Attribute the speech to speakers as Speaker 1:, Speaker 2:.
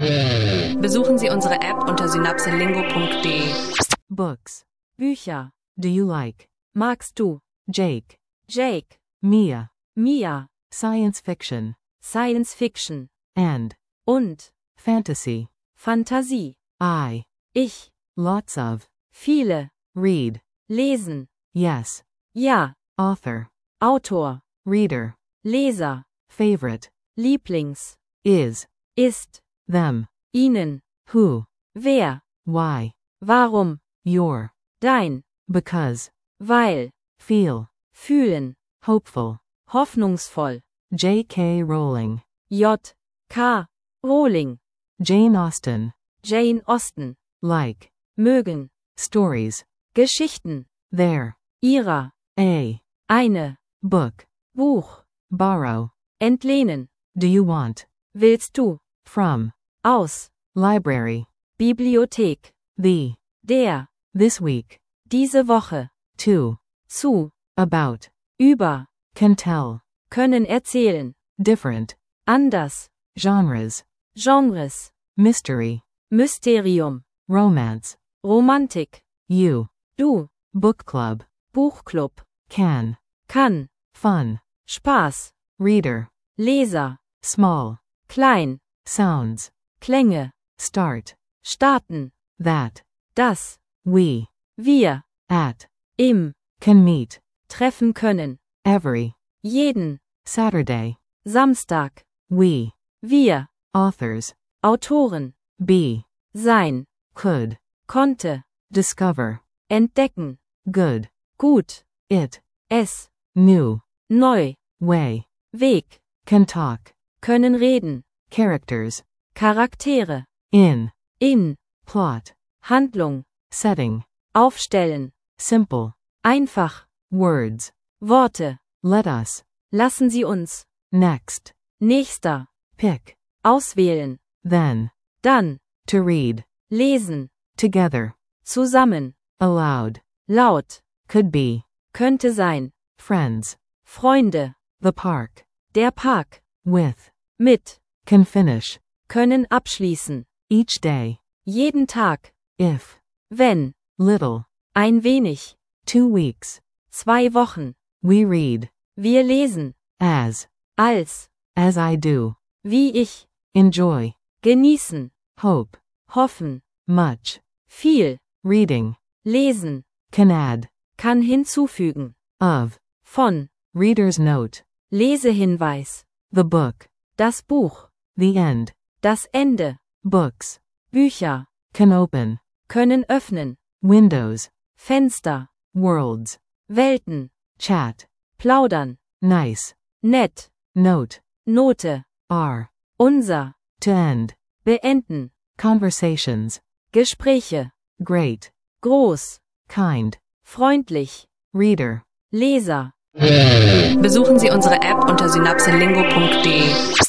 Speaker 1: Besuchen Sie unsere App unter synapselingo.de.
Speaker 2: Books.
Speaker 3: Bücher.
Speaker 2: Do you like?
Speaker 3: Magst du?
Speaker 2: Jake.
Speaker 3: Jake.
Speaker 2: Mia.
Speaker 3: Mia.
Speaker 2: Science fiction.
Speaker 3: Science Fiction.
Speaker 2: And.
Speaker 3: Und.
Speaker 2: Fantasy.
Speaker 3: Fantasie.
Speaker 2: I.
Speaker 3: Ich.
Speaker 2: Lots of.
Speaker 3: Viele.
Speaker 2: Read.
Speaker 3: Lesen.
Speaker 2: Yes.
Speaker 3: Ja.
Speaker 2: Author.
Speaker 3: Autor.
Speaker 2: Reader.
Speaker 3: Leser.
Speaker 2: Favorite.
Speaker 3: Lieblings.
Speaker 2: Is.
Speaker 3: Ist.
Speaker 2: Them.
Speaker 3: Ihnen.
Speaker 2: Who.
Speaker 3: Wer.
Speaker 2: Why.
Speaker 3: Warum.
Speaker 2: Your.
Speaker 3: Dein.
Speaker 2: Because.
Speaker 3: Weil.
Speaker 2: Feel.
Speaker 3: Fühlen.
Speaker 2: Hopeful.
Speaker 3: Hoffnungsvoll.
Speaker 2: J.K. Rowling.
Speaker 3: J. K. Rowling.
Speaker 2: Jane Austen.
Speaker 3: Jane Austen.
Speaker 2: Like.
Speaker 3: Mögen.
Speaker 2: Stories.
Speaker 3: Geschichten.
Speaker 2: There.
Speaker 3: Ihrer.
Speaker 2: A.
Speaker 3: Eine.
Speaker 2: Book.
Speaker 3: Buch.
Speaker 2: Borrow.
Speaker 3: Entlehnen.
Speaker 2: Do you want?
Speaker 3: Willst du?
Speaker 2: From.
Speaker 3: Aus.
Speaker 2: Library.
Speaker 3: Bibliothek.
Speaker 2: The.
Speaker 3: Der.
Speaker 2: This week.
Speaker 3: Diese Woche.
Speaker 2: To.
Speaker 3: Zu.
Speaker 2: About.
Speaker 3: Über.
Speaker 2: Can tell.
Speaker 3: Können erzählen.
Speaker 2: Different.
Speaker 3: Anders.
Speaker 2: Genres.
Speaker 3: Genres.
Speaker 2: Mystery.
Speaker 3: Mysterium.
Speaker 2: Romance.
Speaker 3: Romantik.
Speaker 2: You.
Speaker 3: Du.
Speaker 2: Book club.
Speaker 3: Buchclub.
Speaker 2: Can.
Speaker 3: Kann.
Speaker 2: Fun.
Speaker 3: Spaß.
Speaker 2: Reader.
Speaker 3: Leser.
Speaker 2: Small.
Speaker 3: Klein.
Speaker 2: Sounds.
Speaker 3: Klänge.
Speaker 2: Start.
Speaker 3: Starten.
Speaker 2: That.
Speaker 3: Das.
Speaker 2: We.
Speaker 3: Wir.
Speaker 2: At.
Speaker 3: Im.
Speaker 2: Can meet.
Speaker 3: Treffen können.
Speaker 2: Every.
Speaker 3: Jeden.
Speaker 2: Saturday.
Speaker 3: Samstag.
Speaker 2: We.
Speaker 3: Wir.
Speaker 2: Authors.
Speaker 3: Autoren.
Speaker 2: Be.
Speaker 3: Sein.
Speaker 2: Could.
Speaker 3: Konnte.
Speaker 2: Discover.
Speaker 3: Entdecken.
Speaker 2: Good.
Speaker 3: Gut.
Speaker 2: It.
Speaker 3: Es.
Speaker 2: New.
Speaker 3: Neu.
Speaker 2: Way.
Speaker 3: Weg.
Speaker 2: Can talk.
Speaker 3: Können reden.
Speaker 2: Characters.
Speaker 3: Charaktere.
Speaker 2: In.
Speaker 3: In.
Speaker 2: Plot.
Speaker 3: Handlung.
Speaker 2: Setting.
Speaker 3: Aufstellen.
Speaker 2: Simple.
Speaker 3: Einfach.
Speaker 2: Words.
Speaker 3: Worte.
Speaker 2: Let us.
Speaker 3: Lassen Sie uns.
Speaker 2: Next.
Speaker 3: Nächster.
Speaker 2: Pick.
Speaker 3: Auswählen.
Speaker 2: Then.
Speaker 3: Dann.
Speaker 2: To read.
Speaker 3: Lesen.
Speaker 2: Together.
Speaker 3: Zusammen.
Speaker 2: Aloud.
Speaker 3: Laut.
Speaker 2: Could be.
Speaker 3: Könnte sein.
Speaker 2: Friends.
Speaker 3: Freunde.
Speaker 2: The park.
Speaker 3: Der Park.
Speaker 2: With.
Speaker 3: Mit.
Speaker 2: Can finish.
Speaker 3: Können abschließen.
Speaker 2: Each day.
Speaker 3: Jeden Tag.
Speaker 2: If.
Speaker 3: Wenn.
Speaker 2: Little.
Speaker 3: Ein wenig.
Speaker 2: 2 weeks.
Speaker 3: 2 Wochen.
Speaker 2: We read.
Speaker 3: Wir lesen.
Speaker 2: As.
Speaker 3: Als.
Speaker 2: As I do.
Speaker 3: Wie ich.
Speaker 2: Enjoy.
Speaker 3: Genießen.
Speaker 2: Hope.
Speaker 3: Hoffen.
Speaker 2: Much.
Speaker 3: Viel.
Speaker 2: Reading.
Speaker 3: Lesen.
Speaker 2: Can add.
Speaker 3: Kann hinzufügen.
Speaker 2: Of.
Speaker 3: Von.
Speaker 2: Reader's note.
Speaker 3: Lesehinweis.
Speaker 2: The book.
Speaker 3: Das Buch.
Speaker 2: The end.
Speaker 3: Das Ende.
Speaker 2: Books.
Speaker 3: Bücher.
Speaker 2: Can open.
Speaker 3: Können öffnen.
Speaker 2: Windows.
Speaker 3: Fenster.
Speaker 2: Worlds.
Speaker 3: Welten.
Speaker 2: Chat.
Speaker 3: Plaudern.
Speaker 2: Nice.
Speaker 3: Nett.
Speaker 2: Note.
Speaker 3: Note.
Speaker 2: Are.
Speaker 3: Unser.
Speaker 2: To end.
Speaker 3: Beenden.
Speaker 2: Conversations.
Speaker 3: Gespräche.
Speaker 2: Great.
Speaker 3: Groß.
Speaker 2: Kind.
Speaker 3: Freundlich.
Speaker 2: Reader.
Speaker 3: Leser.
Speaker 1: Besuchen Sie unsere App unter synapselingo.de.